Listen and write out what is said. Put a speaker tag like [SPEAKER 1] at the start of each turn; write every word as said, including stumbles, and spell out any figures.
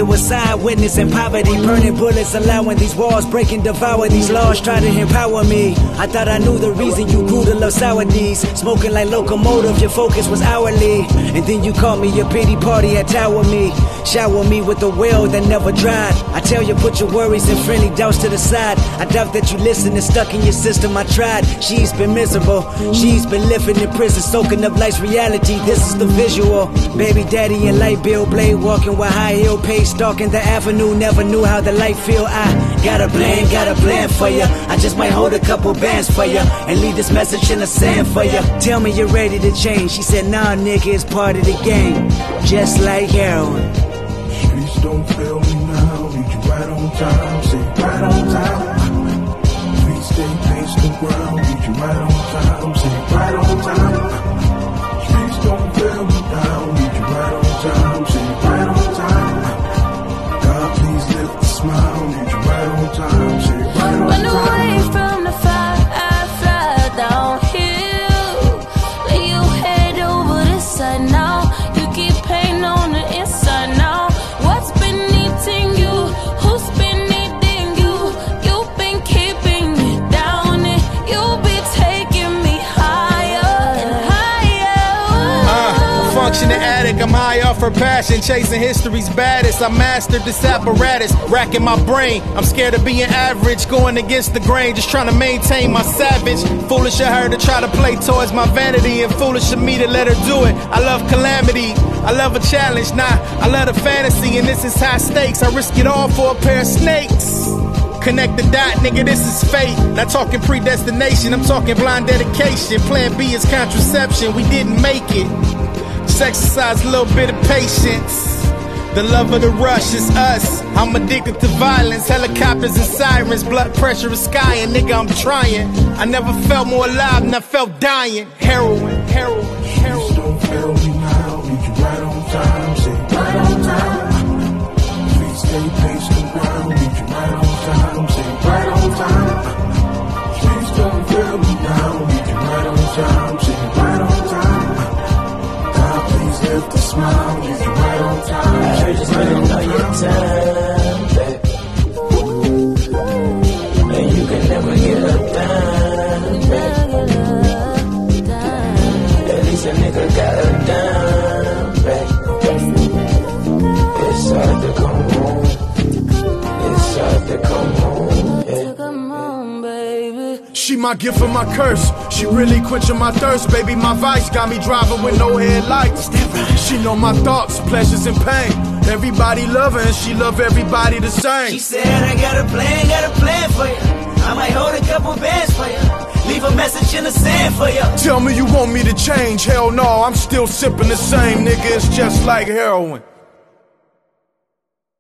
[SPEAKER 1] It was side witness and poverty, burning bullets, allowing these walls break and devour these laws, try to empower me. I thought I knew the reason you grew to love sour D's, smoking like locomotive, your focus was hourly. And then you called me your pity party at Tower Me, shower me with the well that never dried. I tell you put your worries and friendly doubts to the side. I doubt that you listen, it's stuck in your system. I tried, she's been miserable, she's been living in prison, soaking up life's reality. This is the visual, baby daddy and light bill blade, walking with high heel pace, stalking the avenue, never knew how the light feel. I got a plan, got a plan for ya. I just might hold a couple bands for ya and leave this message in the sand for ya. Tell me you're ready to change. She said nah nigga, it's part of the game, just like heroin.
[SPEAKER 2] Please don't fail me now, need you right on time, say right on time. Please stay patient ground, need you right on time, say right on time. Please don't fail me now, need you right on time, say right on time. God please lift the smile, need you right on time, say right on
[SPEAKER 3] Run
[SPEAKER 2] time.
[SPEAKER 3] away from the fire, I fly downhill. Lay your head over this side now. You keep pain on the inside now. What's been eating you? Who's been eating you? You've been keeping me down and you'll be taking me higher and higher.
[SPEAKER 4] Uh, functioning addict, I'm high off her passion, chasing history's baddest. I mastered this apparatus, racking my brain. I'm scared of being average, going against the grain, just trying to maintain my savage. Foolish of her to try to play towards my vanity, and foolish of me to let her do it. I love calamity, I love a challenge, nah, I love a fantasy, and this is high stakes. I risk it all for a pair of snakes. Connect the dot, nigga, this is fate. Not talking predestination, I'm talking blind dedication. Plan B is contraception, we didn't make it. Just exercise a little bit of patience. The love of the rush is us. I'm addicted to violence, helicopters and sirens. Blood pressure is sky, and nigga, I'm trying. I never felt more alive than I felt dying. Heroin, heroin, heroin.
[SPEAKER 2] Please don't fail me now, need you right on time, say right on time. Please stay patient ground, need you right on time, say right on time. Please don't fail me now, need you right on time, say right on time. God please lift the smile, need you right on time.
[SPEAKER 5] I just wanna know your time, babe. And you can never get a dime, babe. At least a nigga got a dime, babe. It's hard to come home. It's hard to come home, yeah.
[SPEAKER 3] Come on, baby.
[SPEAKER 4] She my gift and my curse. She really quenching my thirst, baby. My vice got me driving with no headlights. She know my thoughts, pleasures and pain. Everybody love her and she love everybody the same.
[SPEAKER 1] She said I got a plan, got a plan for you. I might hold a couple bands for you, leave a message in the sand for you.
[SPEAKER 4] Tell me you want me to change, hell no, I'm still sipping the same, nigga, it's just like heroin.